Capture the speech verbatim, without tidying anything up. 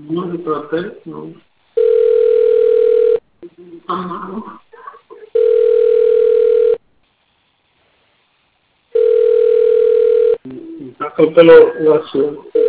Non je te rappelle, non. Ah, accolpelo, grazie.